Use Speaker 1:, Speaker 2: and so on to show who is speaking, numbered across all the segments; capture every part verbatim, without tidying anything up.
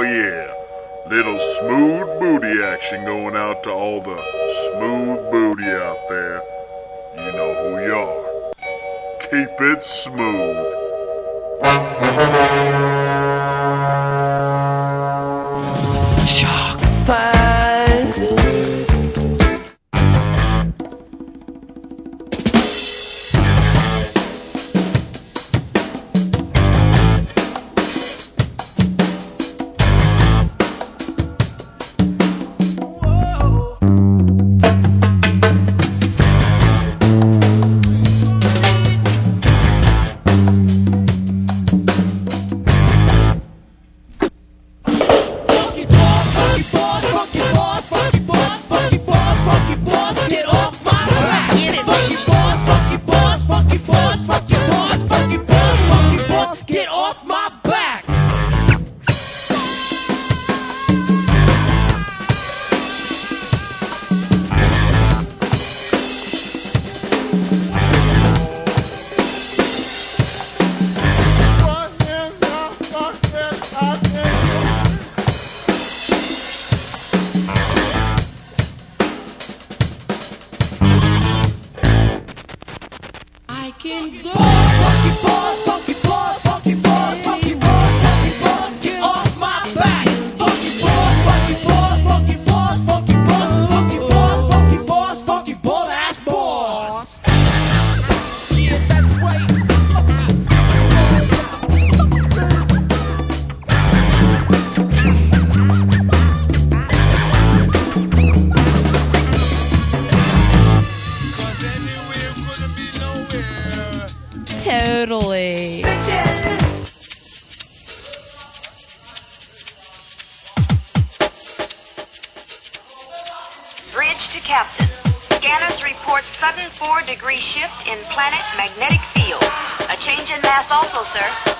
Speaker 1: yeah. Little smooth booty action going out to all the smooth booty out there. You know who you are. Keep it smooth.
Speaker 2: Shark fight.
Speaker 3: Totally.
Speaker 4: Bridge to Captain. Scanners report sudden four degree shift in planet magnetic field. A change in mass also, sir.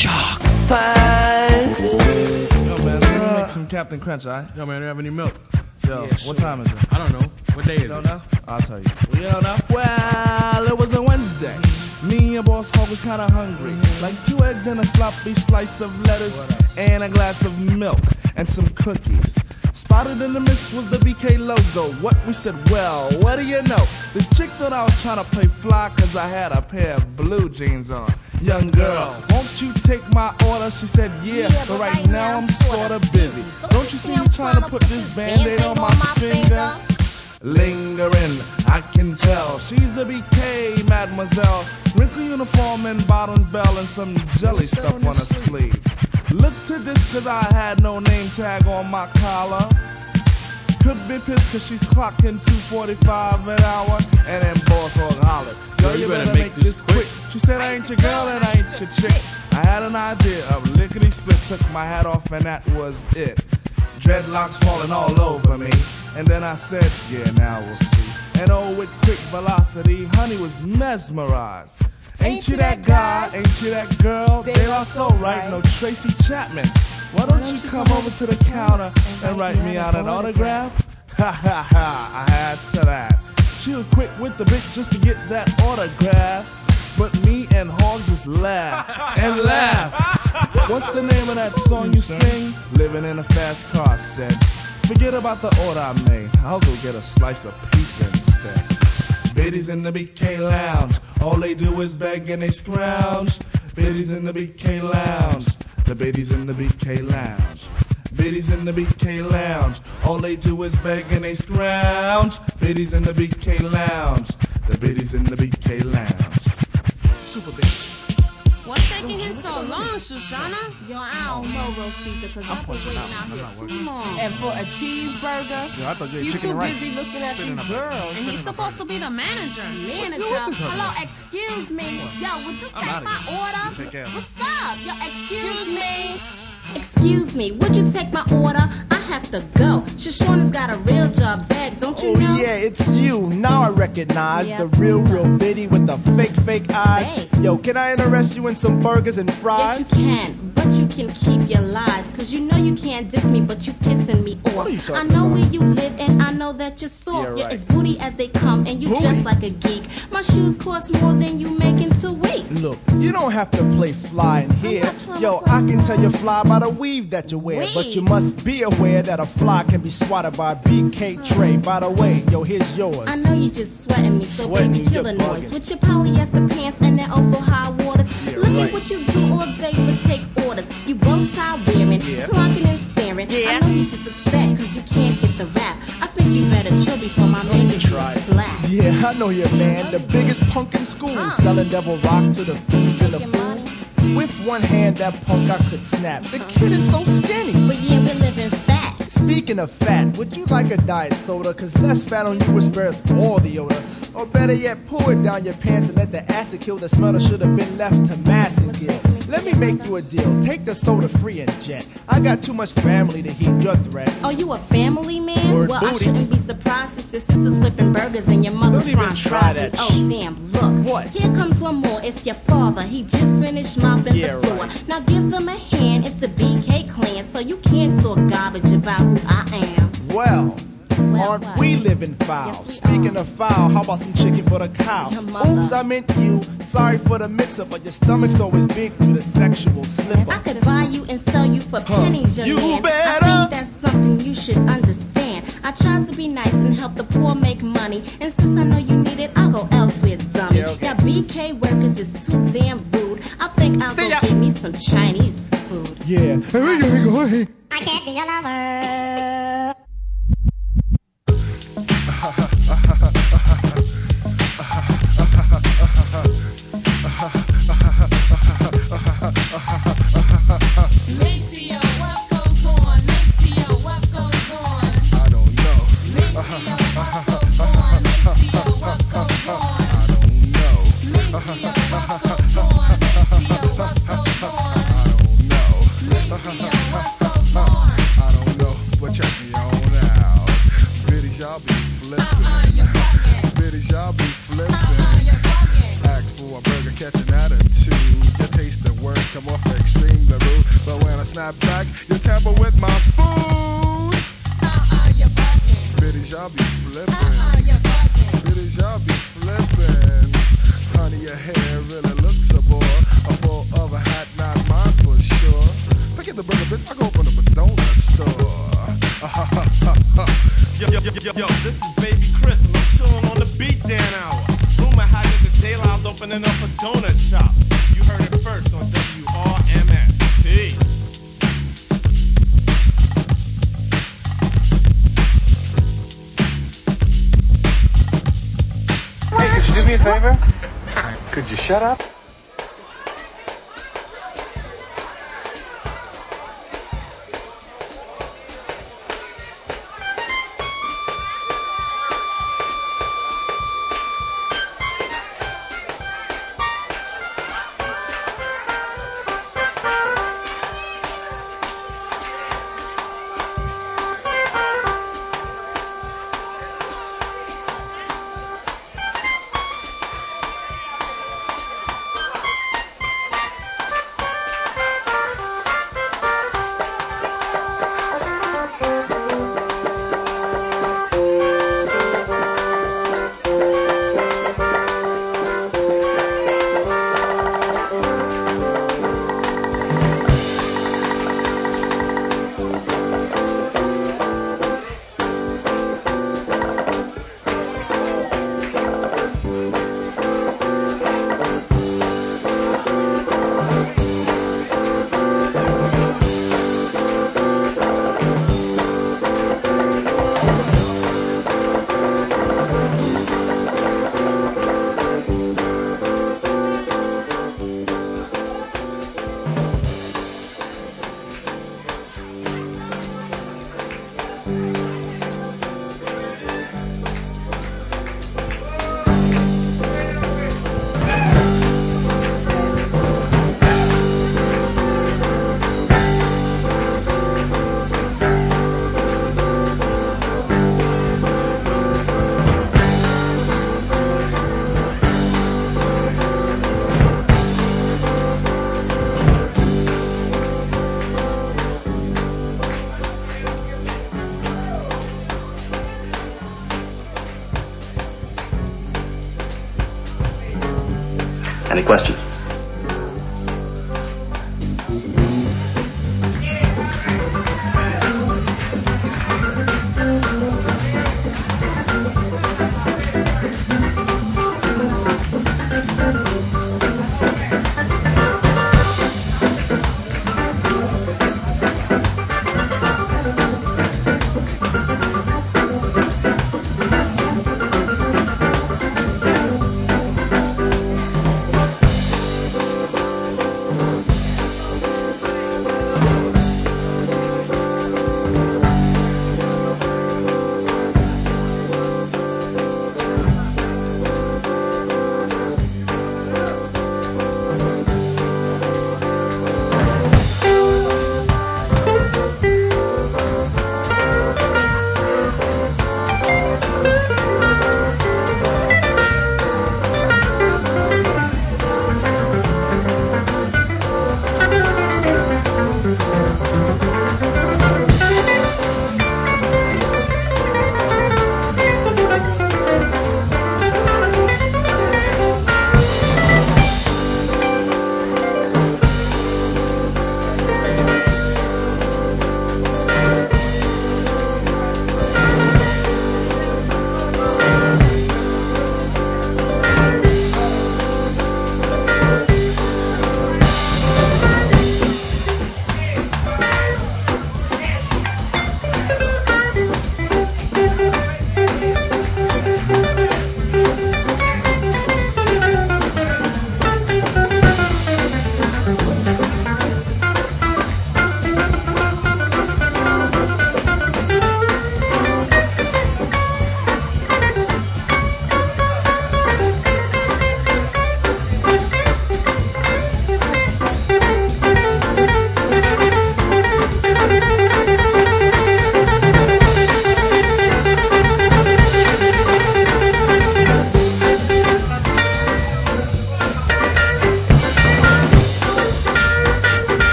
Speaker 2: Shock five.
Speaker 5: Yo, man, let me make some Captain Crunch, alright?
Speaker 6: Yo, man, do you have any milk?
Speaker 5: Yo,
Speaker 6: Yeah,
Speaker 5: what
Speaker 6: sure.
Speaker 5: time is it?
Speaker 6: I don't know. What day is
Speaker 5: You don't
Speaker 6: it?
Speaker 5: know? I'll tell you. Well, you don't know? Well, it was a Wednesday. Me and Boss Hog was kinda hungry. Like two eggs and a sloppy slice of lettuce and a glass of milk and some cookies. Spotted in the mist was the B K logo. What we said, well, what do you know? This chick thought I was trying to play fly cause I had a pair of blue jeans on. Young girl, won't you take my order? She said, yeah,
Speaker 7: Yeah,
Speaker 5: but right now I'm sorta busy. Don't you see me trying to put this band-aid on my finger? Lingering, I can tell she's a B K mademoiselle. Wrinkle uniform and bottom bell and some jelly stuff on her sleeve. Look to this cause I had no name tag on my collar. Could be pissed cause she's clocking two forty-five an hour. And then Boss Hog hollered, girl, you better make this quick. She said, I ain't your girl and I ain't your chick. I had an idea of lickety split, took my hat off and that was it. Dreadlocks falling all over me. And then I said, yeah, now we'll see. And oh, with quick velocity, honey was mesmerized. Ain't you that guy? Ain't you that girl? They are so right. No Tracy Chapman. Why don't you come over to the counter and write me out an autograph? Ha ha ha, I had to that. She was quick with the bit just to get that autograph. But me and Hog just laughed and laughed. What's the name of that song you sing? Living in a fast car, said. Forget about the order I made. I'll go get a slice of pizza instead. Biddies in the B K lounge. All they do is beg and they scrounge. Biddies in the B K lounge. The biddies in the B K lounge. Biddies in the B K lounge. All they do is beg and they scrounge. Biddies in the B K lounge. The biddies in the B K lounge. Super bitch.
Speaker 7: What's taking him so long, Shoshana? Yo, I don't know, Rosita, because I've been waiting out here too long.
Speaker 8: And for a cheeseburger,
Speaker 5: Yo, I thought you ate
Speaker 8: he's
Speaker 5: chicken
Speaker 8: too
Speaker 5: and rice.
Speaker 8: busy looking at
Speaker 5: Spitting
Speaker 8: these
Speaker 5: up.
Speaker 8: girls.
Speaker 3: And he's supposed to be the manager.
Speaker 8: Manager, hello, excuse me. Yo, would you take
Speaker 5: outta
Speaker 8: my
Speaker 5: here.
Speaker 8: order?
Speaker 5: Take care of it.
Speaker 8: What's up? Yo, excuse me. Excuse me, would you take my order? I have to go. Shoshana's got a real job, Dag, don't you
Speaker 9: Oh
Speaker 8: know?
Speaker 9: yeah, it's you. Now I recognize
Speaker 8: Yeah.
Speaker 9: the real, real biddy with the fake, fake eyes.
Speaker 8: Hey.
Speaker 9: Yo, can I interest you in some burgers and fries?
Speaker 8: Yes, you can, but you can keep your lies. Cause you know you can't diss me, but you pissing me off.
Speaker 9: What are you talking
Speaker 8: I know
Speaker 9: about?
Speaker 8: where you live and I know that you're soft.
Speaker 9: Yeah,
Speaker 8: You're
Speaker 9: right.
Speaker 8: as booty as they come and you
Speaker 9: Booty?
Speaker 8: dress like a geek. My shoes cost more than you make in two weeks.
Speaker 9: Look, you don't have to play fly in here.
Speaker 8: not trying to
Speaker 9: Yo,
Speaker 8: play
Speaker 9: I can
Speaker 8: fly.
Speaker 9: tell you fly by the weave that you wear. But you
Speaker 8: Weave?
Speaker 9: must be aware that a fly can be swatted by a B K tray. By the way, yo, here's yours.
Speaker 8: I know you just sweating me, so
Speaker 9: Sweating
Speaker 8: baby,
Speaker 9: you,
Speaker 8: kill
Speaker 9: you're
Speaker 8: the noise.
Speaker 9: bugging.
Speaker 8: With your polyester pants and then also high waters.
Speaker 9: Yeah,
Speaker 8: Look
Speaker 9: right.
Speaker 8: at what you do all day but take orders. You bow tie wearing,
Speaker 9: Yeah.
Speaker 8: clocking and staring. I know you just upset cause you can't get the rap. I think you better chill before my man gives you a
Speaker 9: try it.
Speaker 8: slap.
Speaker 9: Yeah, I know you, man. The biggest punk in school.
Speaker 8: Uh.
Speaker 9: Selling devil rock to the thieves and the
Speaker 8: Making money.
Speaker 9: fools. With one hand, that punk I could snap. The kid is so skinny.
Speaker 8: But yeah, we're living fat.
Speaker 9: Speaking of fat, would you like a diet soda? Cause less fat on you will spare us all the odor. Or better yet, pour it down your pants and let the acid kill the smell that should have been left to mass and kill. Let me make you a deal. Take the soda free and jet. I got too much family to heed your threats.
Speaker 8: Oh, you a family man?
Speaker 9: Word
Speaker 8: well, I
Speaker 9: booty.
Speaker 8: shouldn't be surprised since your sister's flipping burgers and your mother's
Speaker 9: Don't even
Speaker 8: frying
Speaker 9: try
Speaker 8: fries.
Speaker 9: that
Speaker 8: Oh,
Speaker 9: shit.
Speaker 8: damn, look.
Speaker 9: What?
Speaker 8: Here comes one more. It's your father. He just finished mopping
Speaker 9: Yeah,
Speaker 8: the floor.
Speaker 9: right.
Speaker 8: Now give them a hand. It's the B K clan, so you can't talk garbage about who I am.
Speaker 9: Well,
Speaker 8: Well,
Speaker 9: aren't
Speaker 8: what?
Speaker 9: we living foul?
Speaker 8: Yes, we
Speaker 9: Speaking
Speaker 8: are.
Speaker 9: of foul, how about some chicken for the cow?
Speaker 8: Your mother.
Speaker 9: Oops, I meant you. Sorry for the mix-up, but your stomach's always big with a sexual slip-up.
Speaker 8: I could buy you and sell you for pennies, your
Speaker 9: You
Speaker 8: man.
Speaker 9: better.
Speaker 8: I think that's something you should understand. I tried to be nice and help the poor make money, and since I know you need it, I'll go elsewhere, dummy.
Speaker 9: Yeah, okay.
Speaker 8: Now B K workers is too damn rude. I think I'll go
Speaker 9: See ya.
Speaker 8: get me some Chinese food.
Speaker 9: Yeah. Here we go, here we go. Hey.
Speaker 4: I can't be your lover.
Speaker 8: Maceo, what goes on? Maceo, what goes on?
Speaker 1: I don't know.
Speaker 8: Maceo, what goes on? Maceo, what goes on?
Speaker 1: I don't know.
Speaker 8: Maceo, what goes on? Maceo, what goes on?
Speaker 1: I don't know.
Speaker 8: Maceo, what goes on?
Speaker 1: I don't know, but check me on out. Biddies, y'all be flipping.
Speaker 8: Uh-uh, you're bugging.
Speaker 1: Biddies, y'all be flipping.
Speaker 8: Uh-uh, you're bugging.
Speaker 1: Ask for a burger, catch an attitude. Your taste and words come off extra
Speaker 5: gotta snap back. You tamper with my food. Uh-uh, you're bugging. Biddies, y'all be flipping. Uh-uh, you're bugging. Biddies, y'all be flipping. Honey, your hair really looks a bore. A full of a hat, not mine for sure. Forget the brother, bitch, I go open up a donut store.
Speaker 6: Yo, yo, yo, yo, yo, this is Baby Chris, and I'm chilling on the Beatdown Hour. Rumor had it that Dayline's opening up a donut shop. You heard it first on W R M S. Peace.
Speaker 10: Hey, could you do me a favor? Could you shut up?
Speaker 11: Any questions?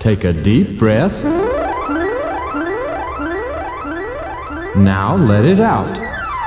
Speaker 12: Take a deep breath. Now let it out.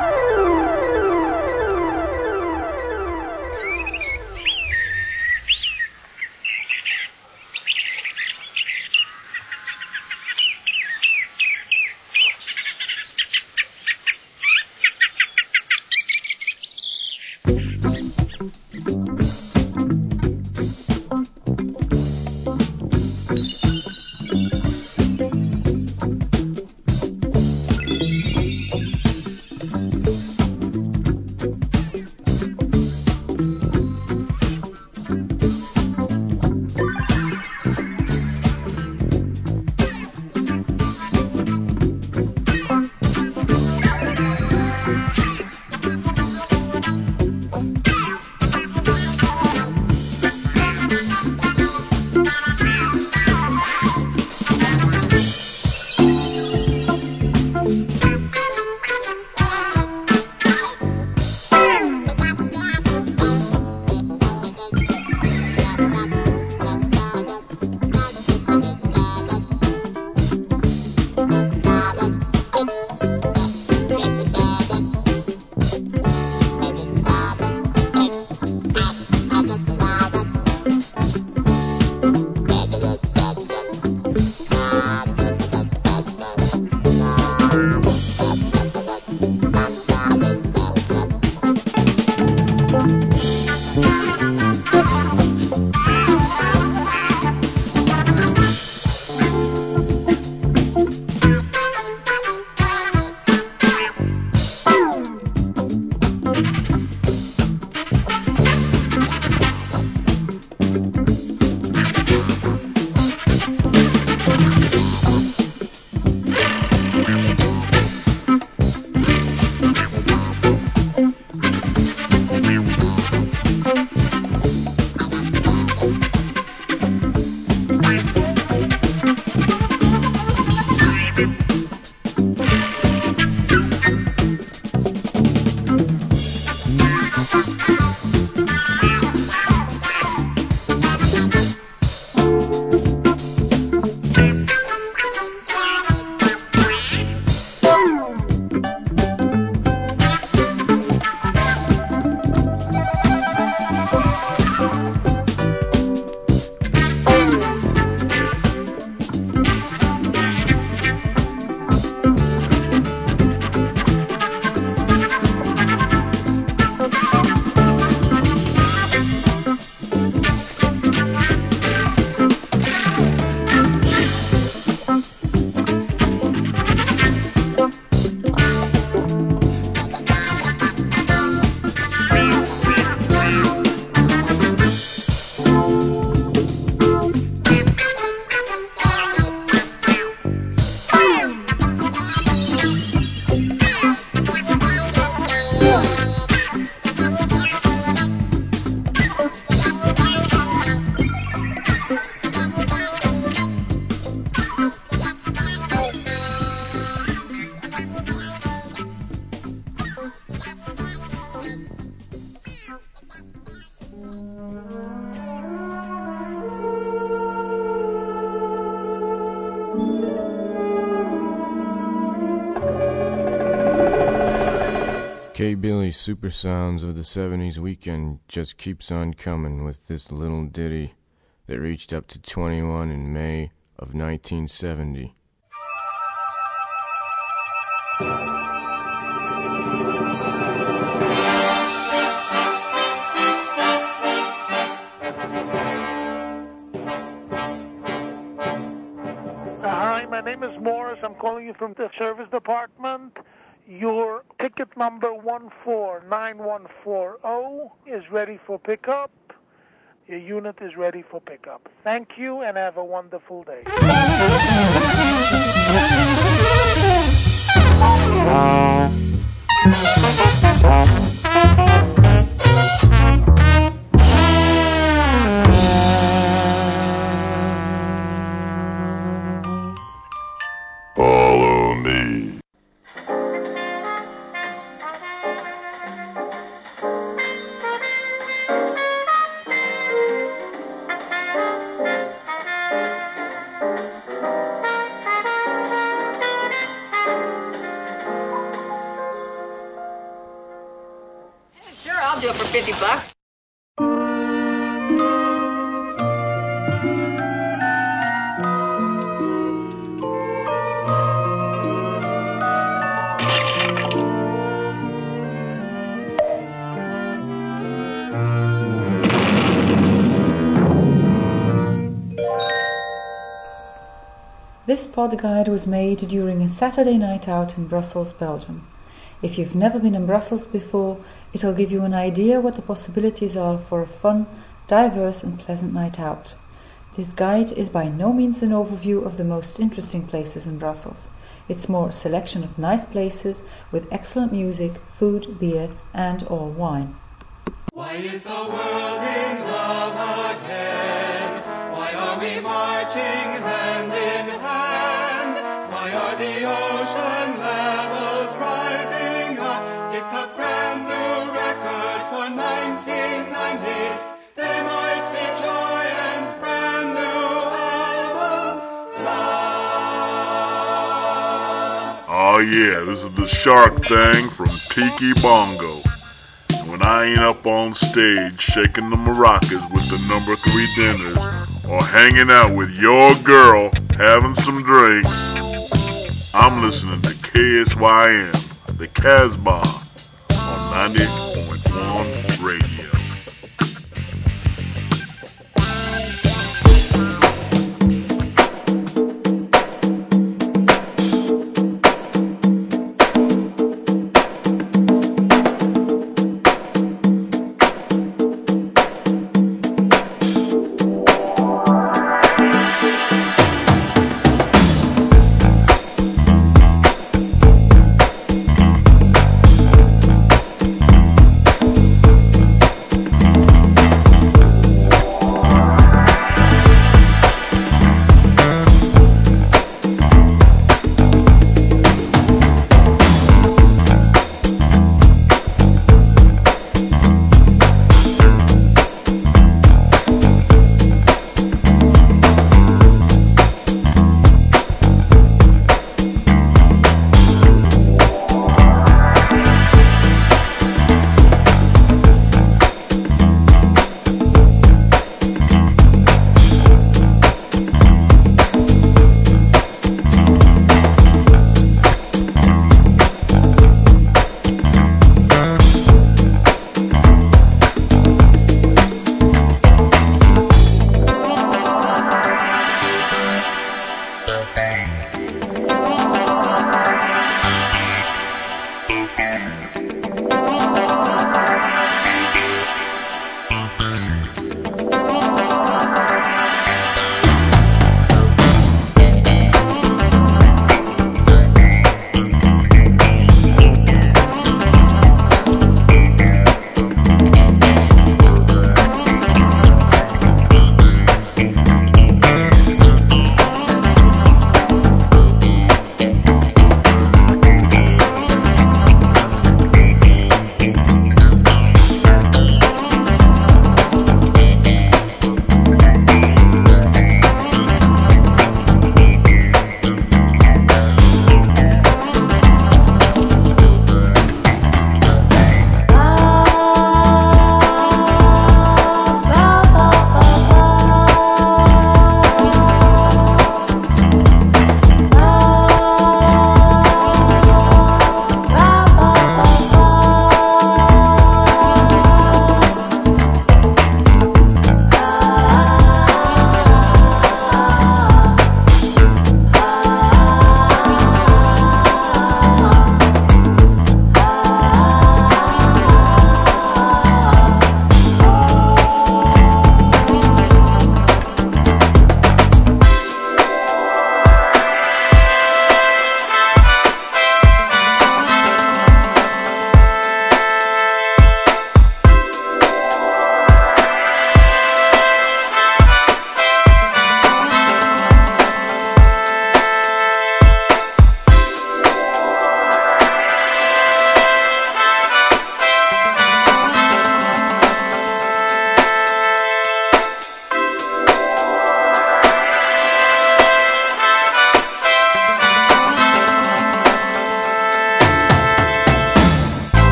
Speaker 13: K. Billy's super sounds of the seventies weekend just keeps on coming with this little ditty that reached up to twenty-one in May of nineteen seventy.
Speaker 14: Hi, my name is Morris. I'm calling you from the service department. Your ticket number one four nine one four zero is ready for pickup. Your unit is ready for pickup. Thank you and have a wonderful day.
Speaker 1: Follow me.
Speaker 15: I'll do it for fifty bucks.
Speaker 16: This pod guide was made during a Saturday night out in Brussels, Belgium. If you've never been in Brussels before, it'll give you an idea what the possibilities are for a fun, diverse and pleasant night out. This guide is by no means an overview of the most interesting places in Brussels. It's more a selection of nice places with excellent music, food, beer and or wine.
Speaker 17: Why is the world in love again? Why are we marching hand in hand? Why are the ocean levels rising up? It's a brand new record for nineteen ninety. There might be Giant's brand new album, Fly.
Speaker 1: Oh yeah, this is the Shark Thing from Tiki Bongo. When I ain't up on stage shaking the maracas with the number three dinners, or hanging out with your girl having some drinks, I'm listening to K S Y M, the Casbah, on ninety point one Radio.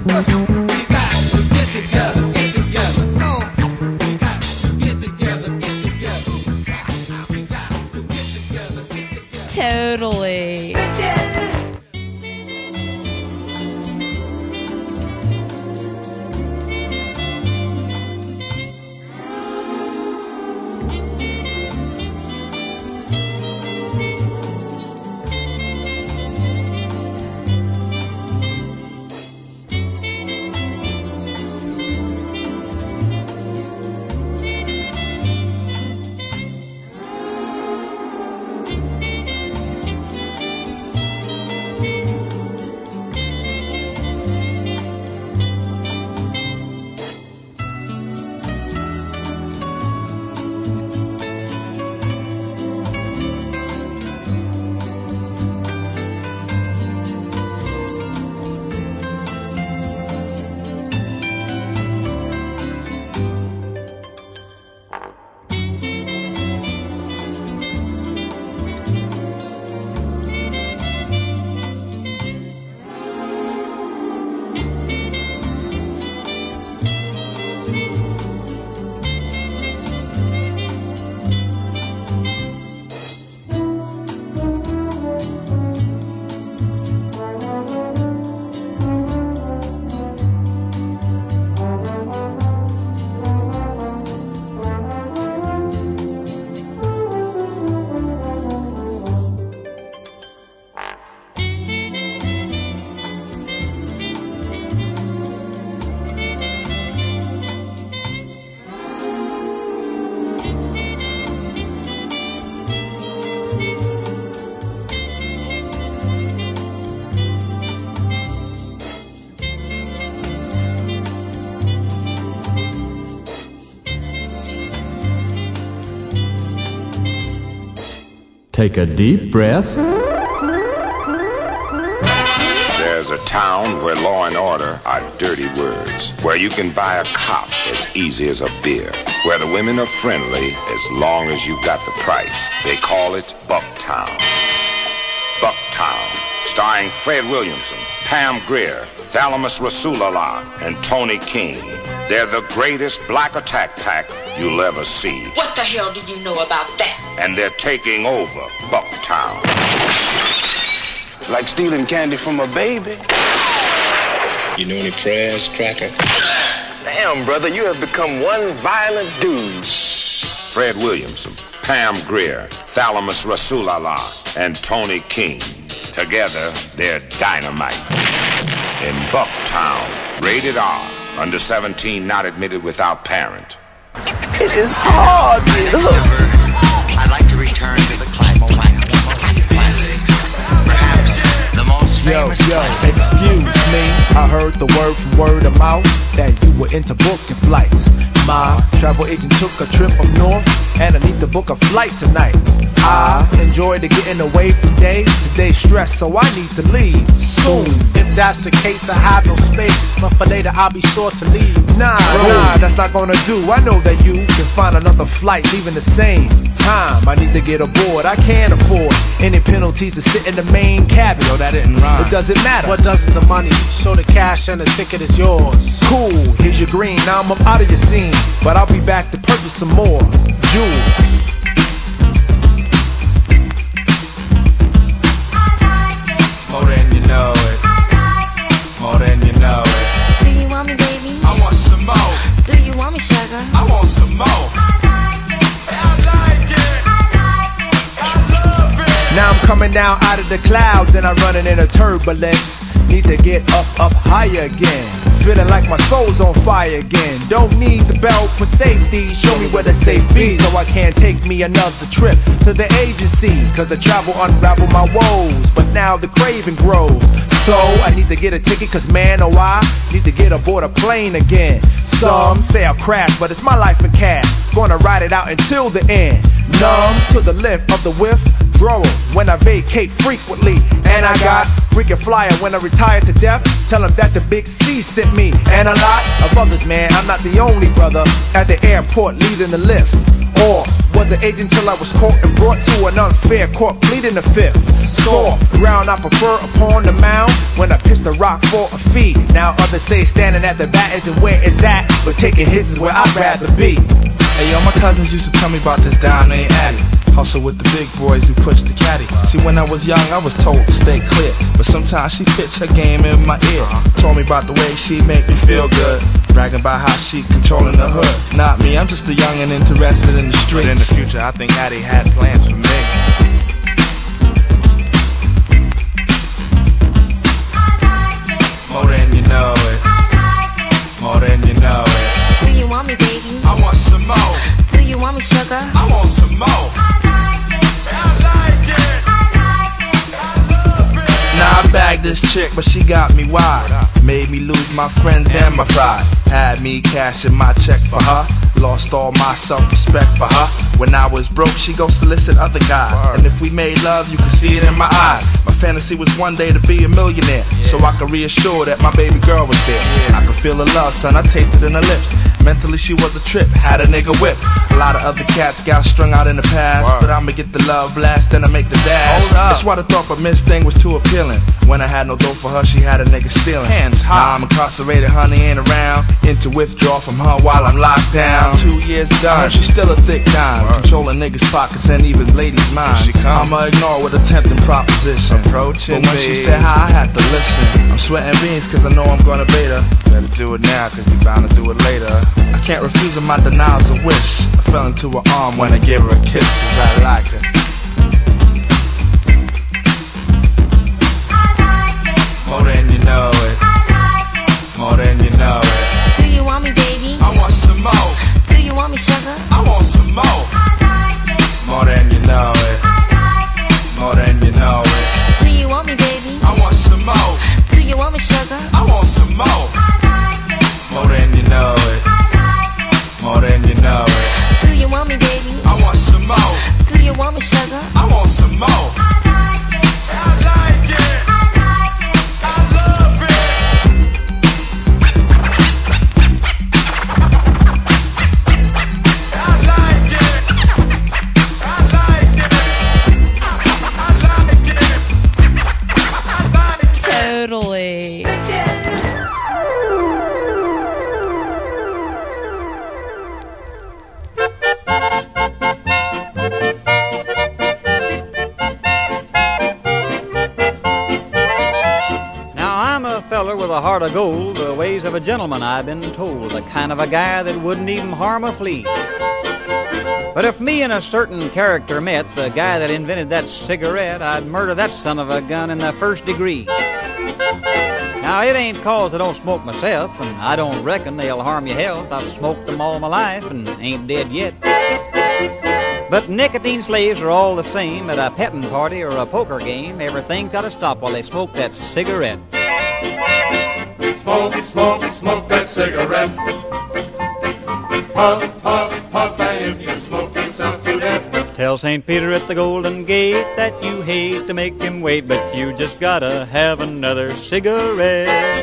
Speaker 17: We got to get together, get together. We got to get together, get together. We got to get together, get together.
Speaker 7: Totally.
Speaker 12: Take a deep breath.
Speaker 15: There's a town where law and order are dirty words, where you can buy a cop as easy as a beer, where the women are friendly as long as you've got the price. They call it Bucktown. Bucktown, starring Fred Williamson, Pam Grier, Thalamus Rasulullah, and Tony King. They're the greatest black attack pack you'll ever see.
Speaker 18: What the hell do you know about that?
Speaker 15: And they're taking over Bucktown.
Speaker 19: Like stealing candy from a baby.
Speaker 15: You know any prayers, Cracker?
Speaker 19: Damn, brother, you have become one violent dude.
Speaker 15: Fred Williamson, Pam Grier, Thalamus Rasulullah, and Tony King. Together, they're dynamite. In Bucktown, rated R, under seventeen, not admitted without parent.
Speaker 2: It is hard, look.
Speaker 20: I'd like to return to the classics. Perhaps the most famous
Speaker 9: Yo, yo,
Speaker 20: classic.
Speaker 9: excuse me. I heard the word from word of mouth that you were into booking flights. My travel agent took a trip up north, and I need to book a flight tonight. I enjoy the getting away from day to day stress, so I need to leave soon.
Speaker 21: If that's the case, I have no space, but for later I'll be sure to leave.
Speaker 9: Nah, nah, that's not gonna do. I know that you can find another flight leaving the same time. I need to get aboard. I can't afford any penalties to sit in the main cabin.
Speaker 21: Yo, that didn't rhyme.
Speaker 9: It doesn't matter.
Speaker 21: What does is the money? Show the cash and the ticket is yours.
Speaker 9: Cool, here's your green. Now I'm up out of your scene, but I'll be back to purchase some more. Jewel.
Speaker 21: More than you know it. More than you know it.
Speaker 8: Do you want me, baby?
Speaker 21: I want some more.
Speaker 8: Do you want me, sugar?
Speaker 21: I want some more.
Speaker 9: Now I'm coming down out of the clouds and I'm running in a turbulence. Need to get up, up higher again. Feeling like my soul's on fire again. Don't need the belt for safety. Show me where the safe be, so I can't take me another trip to the agency. Cause the travel unravel my woes, but now the craving grows. So I need to get a ticket, cause man, oh I need to get aboard a plane again. Some say I'll crash, but it's my life in cash. Gonna ride it out until the end. Numb to the lift of the whiff, grower when I vacate frequently. And I got freaking flyer when I retire to death. Tell them that the big C sent me. And a lot of others, man. I'm not the only brother at the airport leading the lift. Or was an agent till I was caught and brought to an unfair court, pleading the fifth. Soft ground I prefer upon the mound when I pitch the rock for a fee. Now others say standing at the bat isn't where it's at, but taking hits is where I'd rather be.
Speaker 5: Hey yo, my cousins used to tell me about this down named Addy. Hustle with the big boys who push the caddy. See, when I was young, I was told to stay clear, but sometimes she pitched her game in my ear. Told me about the way she make me feel good, bragging about how she controlling the hood. Not me, I'm just a young and interested in the streets. But in the future, I think Addie had plans for me. More than you know it. More than you know it.
Speaker 8: Do you want me, baby?
Speaker 5: I want some more.
Speaker 8: Do you want me, sugar?
Speaker 5: I want some more. Now I bagged this chick, but she got me wide. Made me lose my friends and my pride. Had me cashing my checks for her. Lost all my self-respect for her. When I was broke, she go solicit other guys. And if we made love, you could see it in my eyes. My fantasy was one day to be a millionaire, so I could reassure that my baby girl was there. I could feel the love, son, I tasted in her lips. Mentally she was a trip, had a nigga whip. A lot of other cats got strung out in the past, but I'ma get the love blast, then I make the dash. That's why the thought but miss thing was too appealing. When I had no dough for her, she had a nigga stealing. Hands high. Now I'm incarcerated, honey ain't around. Into withdrawal from her while I'm locked down. Two years done, she's still a thick dime. Controlling niggas' pockets and even ladies' minds. I'ma ignore with a tempting proposition. Approaching but when me. She said how I had to listen. I'm sweating beans cause I know I'm gonna bait her. Better do it now cause you bound to do it later. I can't refuse her, my denial's a wish. I fell into her arm when I gave her a kiss cause I like her. More than you know it. More than you know it.
Speaker 8: Do you want me, baby?
Speaker 5: I want some more.
Speaker 8: Do you want me, sugar?
Speaker 5: I want some more. More than you know it. More than you know it.
Speaker 8: Do you want me, baby?
Speaker 5: I want some more.
Speaker 8: Do you want me, sugar?
Speaker 5: I want some more. More than you know it. More than you know it.
Speaker 8: Do you want me, baby?
Speaker 5: I want some more.
Speaker 8: Do you want me, sugar?
Speaker 5: I want some more.
Speaker 7: Totally.
Speaker 3: With a heart of gold, the ways of a gentleman I've been told, the kind of a guy that wouldn't even harm a flea. But if me and a certain character met, the guy that invented that cigarette, I'd murder that son of a gun in the first degree. Now it ain't cause I don't smoke myself, and I don't reckon they'll harm your health. I've smoked them all my life and ain't dead yet. But nicotine slaves are all the same. At a petting party or a poker game, everything's gotta stop while they smoke that cigarette.
Speaker 17: Smoke, smoke, smoke that cigarette. Puff, puff, puff, and if you smoke yourself to death.
Speaker 3: Tell Saint Peter at the Golden Gate that you hate to make him wait, but you just gotta have another cigarette.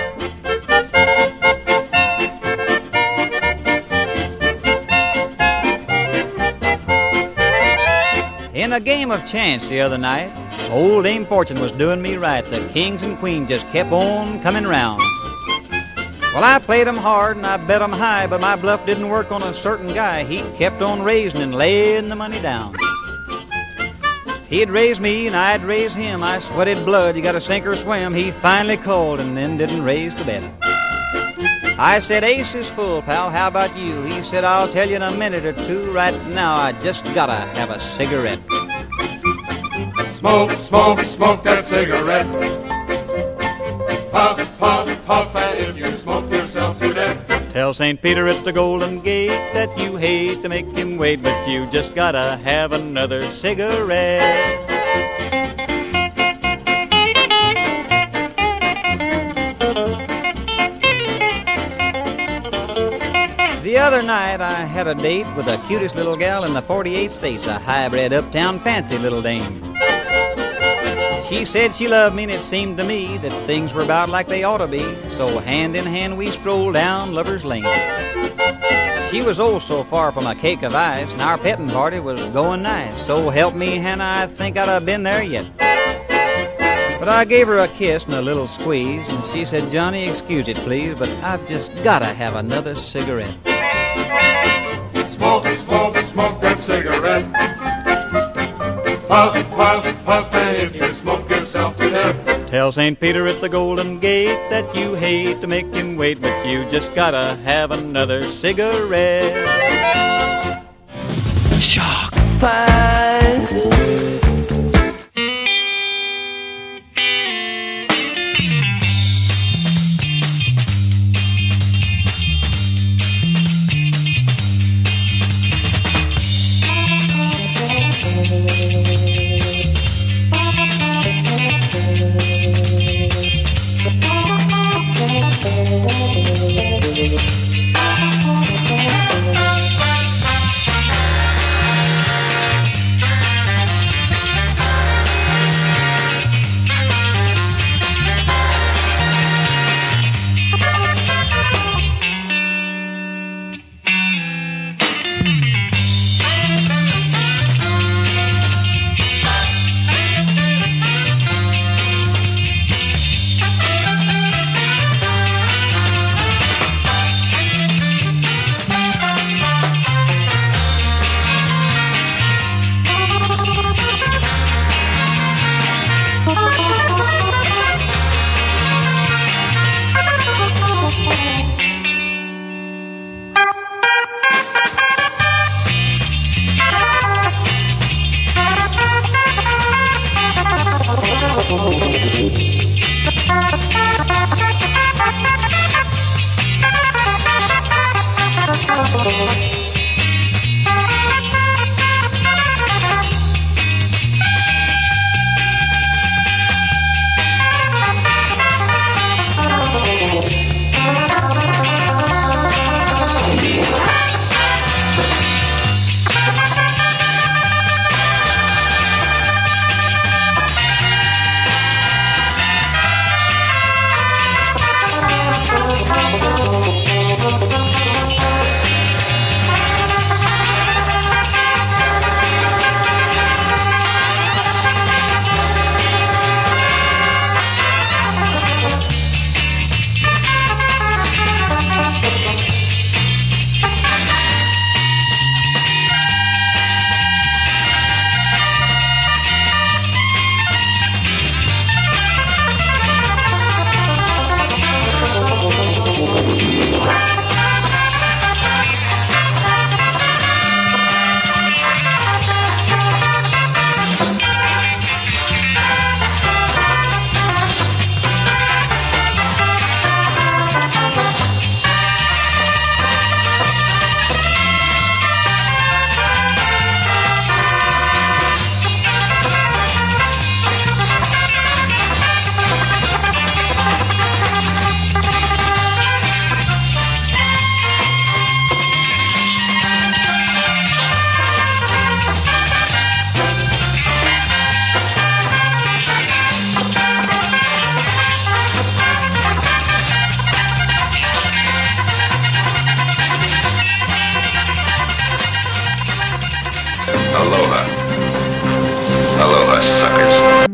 Speaker 3: In a game of chance the other night, old Dame Fortune was doing me right. The kings and queens just kept on coming round. Well, I played 'em hard and I bet 'em high, but my bluff didn't work on a certain guy. He kept on raising and laying the money down. He'd raise me and I'd raise him. I sweated blood, you gotta sink or swim. He finally called and then didn't raise the bet. I said, ace is full, pal, how about you? He said, I'll tell you in a minute or two. Right now I just gotta have a cigarette.
Speaker 17: Smoke, smoke, smoke that cigarette. Puff, puff, puff, and if you smoke yourself to death.
Speaker 3: Tell Saint Peter at the Golden Gate that you hate to make him wait, but you just gotta have another cigarette. The other night I had a date with the cutest little gal in the forty-eight states, a hybrid uptown fancy little dame. She said she loved me, and it seemed to me that things were about like they ought to be, so hand in hand we strolled down Lover's Lane. She was oh so far from a cake of ice, and our petting party was going nice. So help me, Hannah, I think I'd have been there yet. But I gave her a kiss and a little squeeze, and she said, Johnny, excuse it, please, but I've just gotta have another cigarette.
Speaker 17: Smoke, smoke, smoke that cigarette. Puff, puff, puff, and if you smoke yourself to death.
Speaker 3: Tell Saint Peter at the Golden Gate that you hate to make him wait, but you just gotta have another cigarette.
Speaker 2: Shark fire.
Speaker 15: Aloha. Aloha, suckers.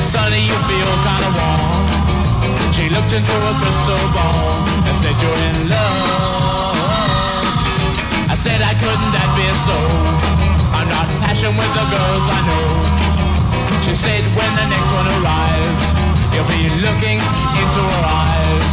Speaker 4: sunny, you feel kinda warm. She looked into a crystal ball and said, you're in love. I said, I couldn't that be so? I'm not passion with the girls I know. She said, when the next one arrives, you'll be looking into her eyes.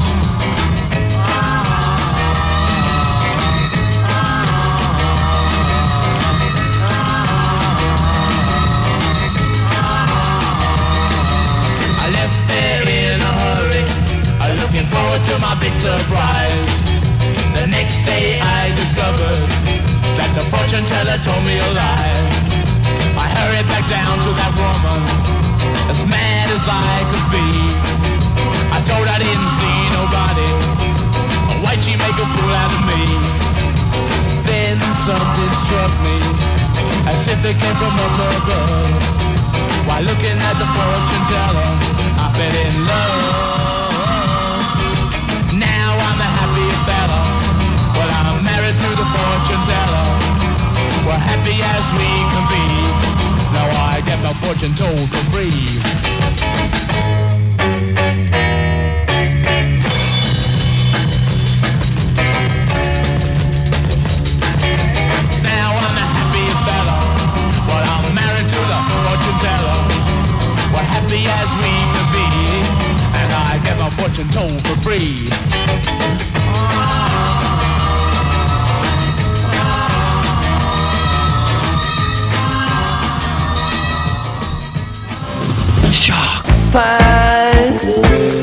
Speaker 4: I left there in a hurry, looking forward to my big surprise. The next day I discovered that the fortune teller told me a lie. I hurried back down to that woman, as mad as I could be. I told her I didn't see nobody, why'd she make a fool out of me? Then something struck me, as if it came from up above. While looking at the fortune teller, I fell in love. Now I'm a happy fella, well I'm married to the fortune teller. We're happy as we can be, now I get my fortune told for free. Now I'm a happy fella, well I'm married to the fortune teller. We're happy as we can be, and I get my fortune told for free.
Speaker 2: Shark Fight.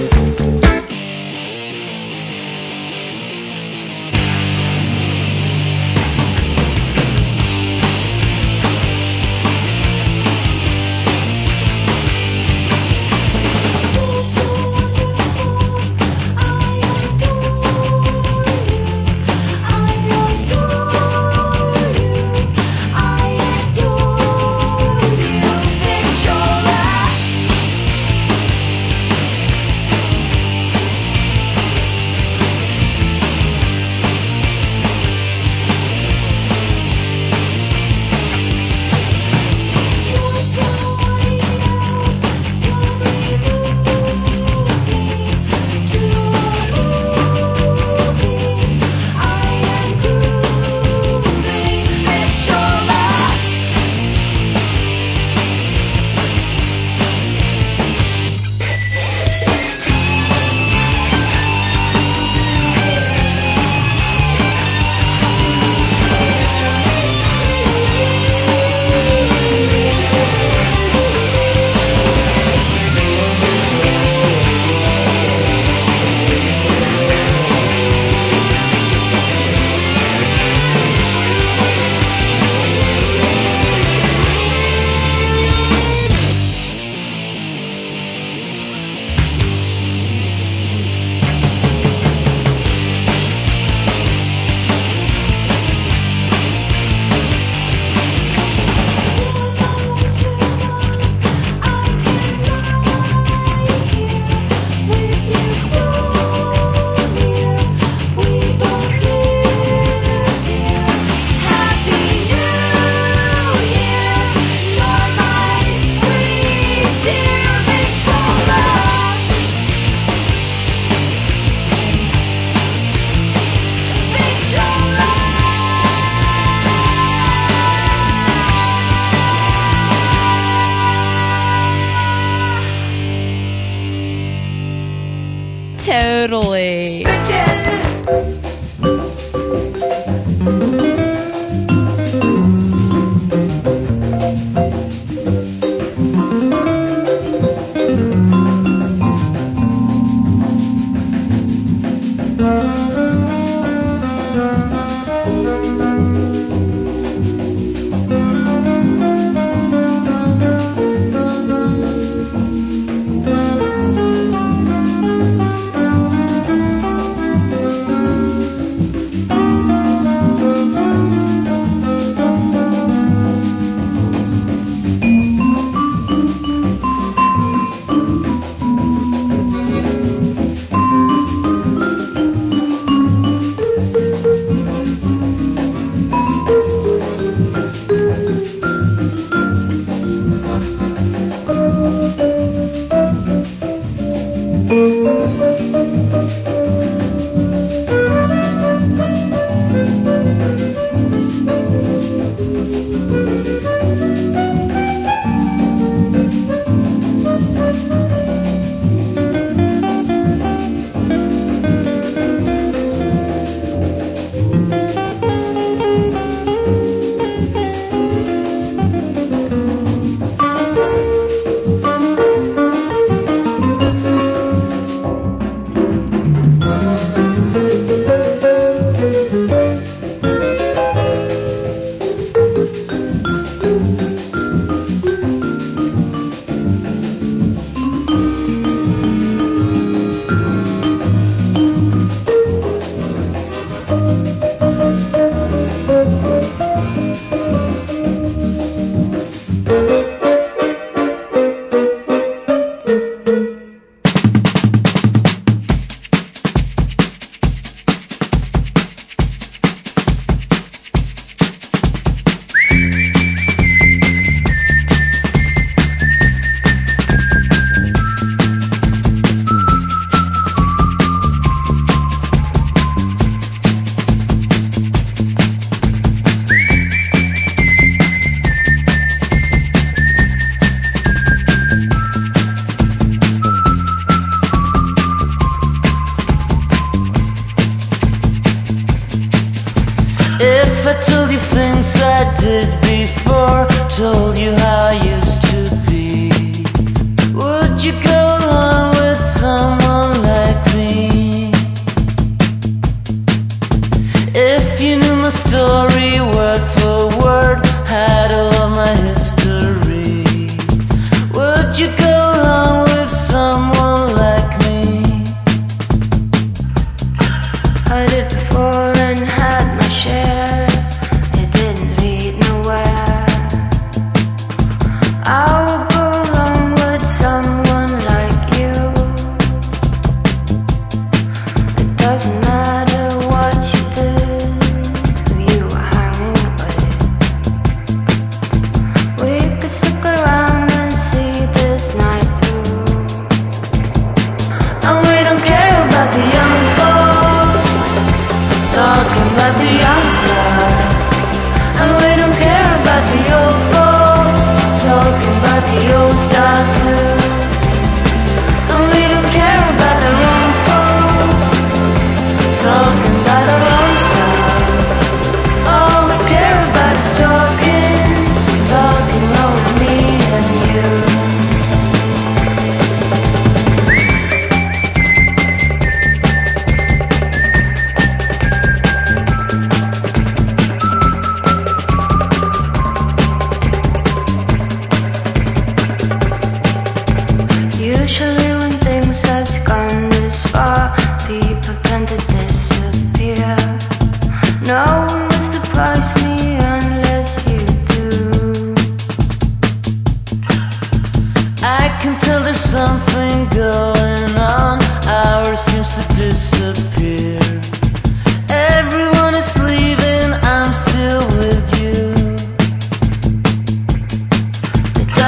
Speaker 22: Totally.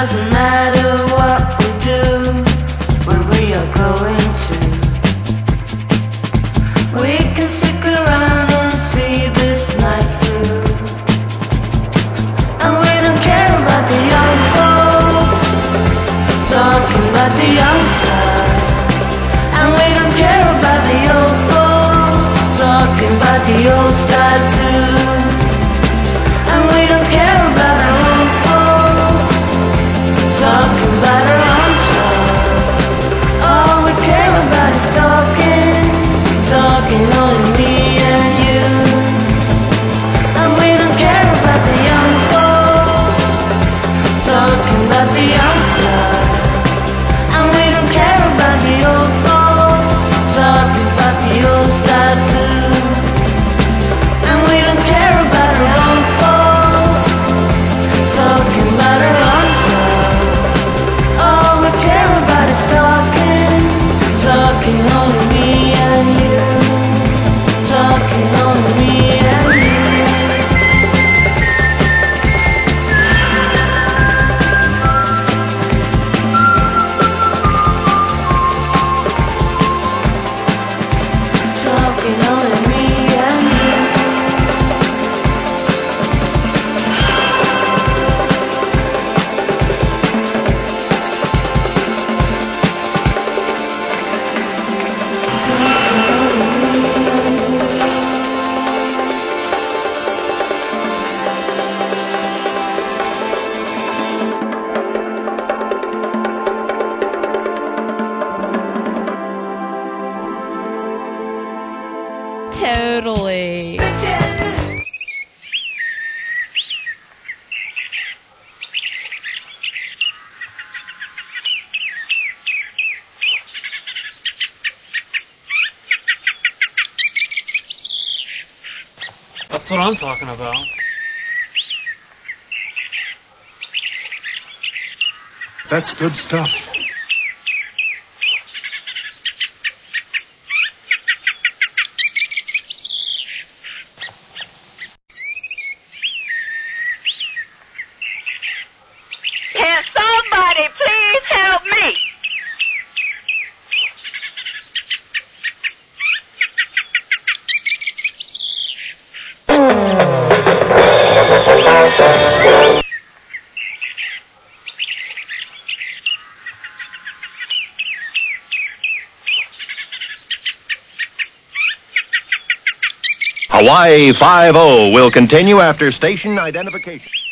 Speaker 2: doesn't matter what we do, where we are going to. We can stick around and see this night through. And we don't care about the young folks talking about the young side. And we don't care about the old folks talking about the old style too. And we don't care about our own folks talking about our own style. All we care about is talking, talking only me and you. And we don't care about the young folks talking about the young side. And we don't care about the old folks talking about the old style too. And we don't care about our own folks talking about our own style. All we care about is talking, talking only me and you. Talking only me and you. Talking only me and you.
Speaker 22: Totally.
Speaker 6: That's what I'm talking about.
Speaker 10: That's good stuff.
Speaker 18: Can somebody please help me?
Speaker 23: Hawaii five oh will continue after station identification.